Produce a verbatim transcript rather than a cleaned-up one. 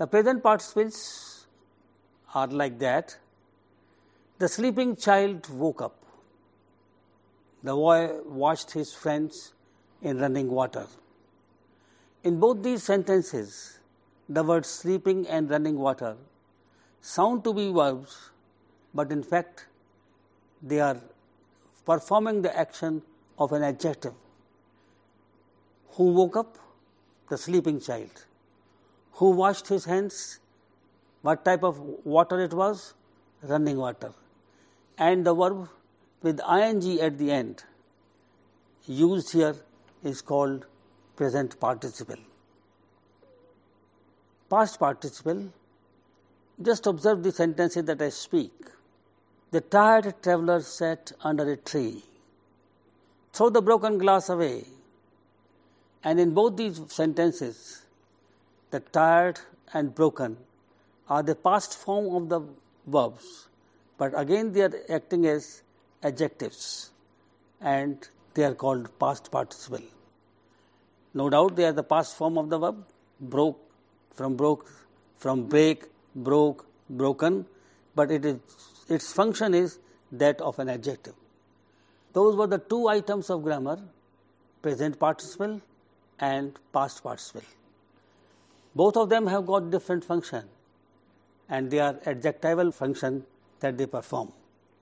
The present participles are like that. The sleeping child woke up. The boy watched his friends in running water. In both these sentences, the words sleeping and running water sound to be verbs, but in fact they are performing the action of an adjective. Who woke up? The sleeping child. Who washed his hands? What type of water it was? Running water. And the verb with ing at the end used here is called present participle. Past participle, just observe the sentences that I speak. The tired traveler sat under a tree. Throw the broken glass away. And in both these sentences, the tired and broken are the past form of the verbs, but again they are acting as adjectives and they are called past participle. No doubt they are the past form of the verb, broke, from broke, from break, broke, broken, but it is, its function is that of an adjective. Those were the two items of grammar, present participle and past participle. Both of them have got different function and they are adjectival function that they perform.